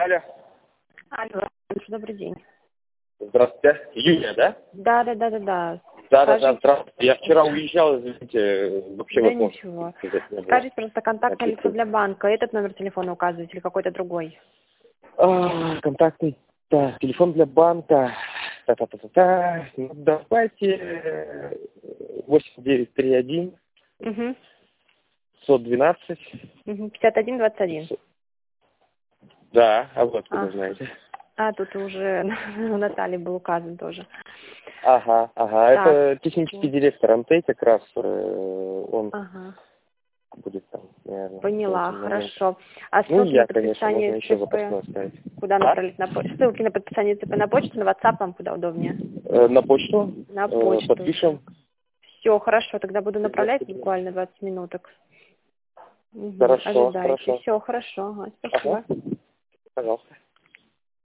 Алло. Алло, добрый день. Здравствуйте. Юлия, да? Да. Да, Скажите, здравствуйте. Я вчера уезжал, извините, вообще да вопрос ничего. сказать не было. Скажите, просто контактное лицо для банка. Этот номер телефона указываете или какой-то другой? Контактный, да, телефон для банка. Та-та-та-та-та. Ну, давайте 8931 Угу. 112. 5121. Да, а вы откуда А, знаете? тут уже у Натальи был указан тоже. Ага. Так. Это технический директор МТ как раз. Он Ага. будет там, наверное. Поняла, в этот момент. хорошо. А Ну, ссылки на я, конечно, можно подписание еще ЦП запасной оставить. куда А? направить? Ссылки на подписание ЦП на почту, на WhatsApp вам куда удобнее? На почту На почту. подпишем. Все, хорошо, тогда буду направлять буквально 20 минуток. Угу. Хорошо, Ожидайте. хорошо. Все, хорошо. Ага, спасибо. Ага, пожалуйста.